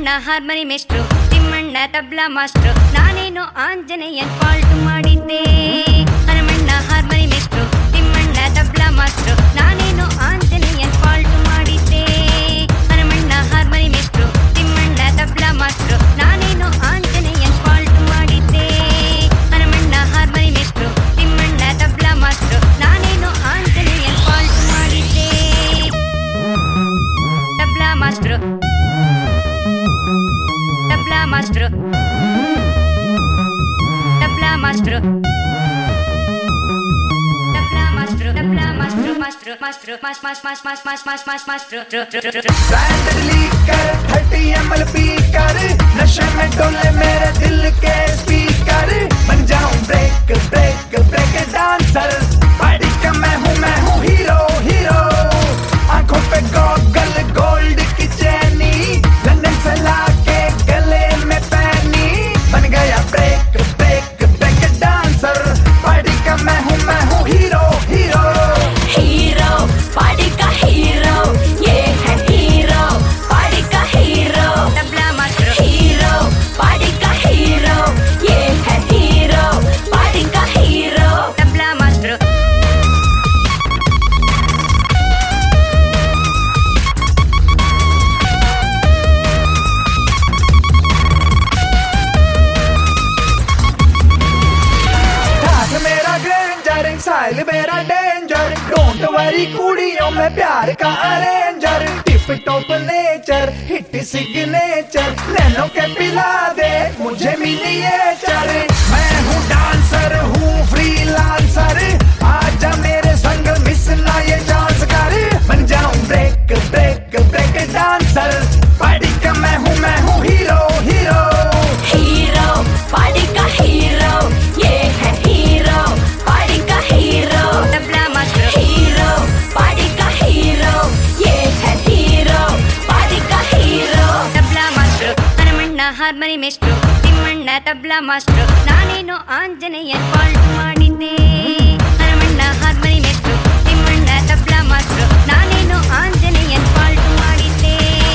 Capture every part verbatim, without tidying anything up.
Harmony ಮೇಷ್ಟ್ರು, Timmanna tabla master, ನಾನೇನೋ ಆಂಜನೇಯನ್ ಫಾಲ್ಟ್ ಮಾಡಿದ್ದೆ. ಹನುಮಣ್ಣ ಹಾರ್ಮನಿ ಮೇಷ್ಟ್ರು, ತಿಮ್ಮಣ್ಣ ತಬ್ಲಾ ಮಾಸ್ಟ್ರು, ನಾನೇನೋ ಆಂಜನೇಯನ್ ಫಾಲ್ಟ್ ಮಾಡಿದ್ದೆ. ಹನುಮಣ್ಣ ಹಾರ್ಮನಿ ಮೇಷ್ಟ್ರು, ತಿಮ್ಮಣ್ಣ ತಬ್ಲಾ ಮಾಸ್ಟ್ರು, ನಾನೇನೋ ಆಂಜನೇಯನ್ ಫಾಲ್ಟ್ ಮಾಡಿದ್ದೆ. ಹನುಮಣ್ಣ ಹಾರ್ಮನಿ ಮೇಷ್ಟ್ರು, ತಿಮ್ಮಣ್ಣ ತಬ್ಲಾ ಮಾಸ್ಟ್ರು, ನಾನೇನೋ ಆಂಜನೇಯನ್ ಫಾಲ್ಟ್ ಮಾಡಿದ್ದೆ. Tabla master tabla master tabla master tabla master tabla master master master ಮಾಸ್ ಮಾಸ್ ಮಾಸ್ ಮಾಸ್ ಮಾಸ್ ಮಾಸ್ ಮಾಸ್ master brand liquor thirty M L पी कर नशे में डोले मेरे दिल के स्पीकर बन जाऊं break break break dancer party का मैं हूँ मैं हूँ हीरो हीरो आंखों पे गॉगल गोल्ड की चैनी लंदन से लाके गले में पहनी बन गया break break break dancer party का मैं हूँ मैं हूँ हीरो हीरो हीरो पार्टी का हीरो ये है हीरो पार्टी का hero tabla master hero party का हीरो ये है हीरो पार्टी का हीरो तबला मास्टर ठाक मेरा ग्रेंजर साइल मेरा डेंजर डोंट वरी कुड़ियों में प्यार का arranger tip top nature hit signature नैनो के पिला दे मुझे मिनिएचर मैं हूँ डांसर हूँ फ्रीलांसर आजा मेरे संग मिस ना ये चांस कर बन जाऊं break break break dancer party का मैं हूँ मैं हूँ हीरो हीरो हीरो पार्टी का हीरो ये है हीरो पार्टी का hero tabla master hero party का हीरो ये है हीरो पार्टी का hero tabla master Hanumanna harmony ಮೇಷ್ಟ್ರು, ತಿಮ್ಮಣ್ಣ ತಬ್ಲಾ ಮಾಸ್ಟ್ರು, ನಾನೇನೋ ಆಂಜನೇಯನ್ ಫಾಲ್ಟ್ ಮಾಡಿದ್ದೆ. ಹನುಮಣ್ಣ ಹಾರ್ಮನಿ ಮೇಷ್ಟ್ರು, ತಿಮ್ಮಣ್ಣ ತಬ್ಲಾ ಮಾಸ್ಟ್ರು, ನಾನೇನೋ ಆಂಜನೇಯನ್ ಫಾಲ್ಟ್ ಮಾಡಿದ್ದೆ.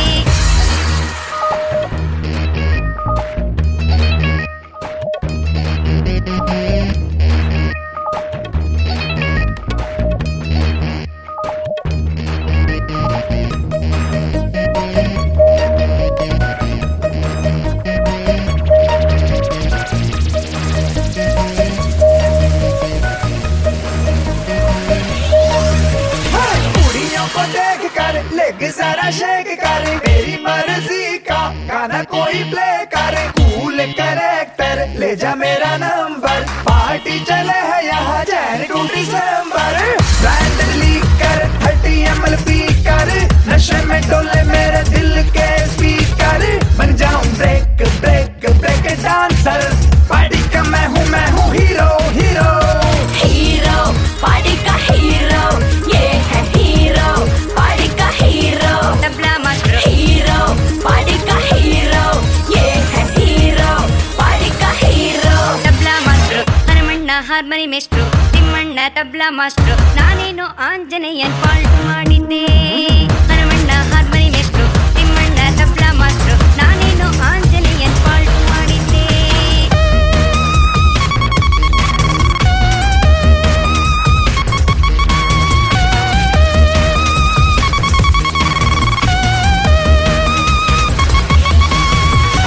कुड़ियों को देख कर लेग जरा शेक कर मेरी मर्जी का गाना कोई प्ले कर कूल करेक्टर ले जा मेरा नंबर पार्टी चले है यहाँ Jan to December brand liquor thirty M L पी कर नशे में डोले मेरे दिल के स्पीकर बन जाऊं break break break dancer party का मैं हूँ मैं हूँ हीरो हीरो हीरो पार्टी का हीरो ये है हीरो पार्टी का hero tabla master hero party का हीरो ये है हीरो पार्टी का hero tabla master Hanumanna harmony ಮೇಷ್ಟ್ರು, ತಿಮ್ಮಣ್ಣ ತಬ್ಲಾ ಮಾಸ್ಟ್ರು, ನಾನೇನೋ ಆಂಜನೇಯನ್ ಫಾಲ್ಟ್ ಮಾಡಿದ್ದೆ. ಹನುಮಣ್ಣ ಹಾರ್ಮನಿ ಮೇಷ್ಟ್ರು, ತಿಮ್ಮಣ್ಣ ತಬ್ಲಾ ಮಾಸ್ಟ್ರು, ನಾನೇನೋ ಆಂಜನೇಯನ್ ಫಾಲ್ಟ್ ಮಾಡಿದ್ದೆ.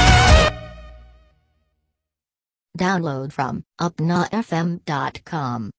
Download from upna f m dot com.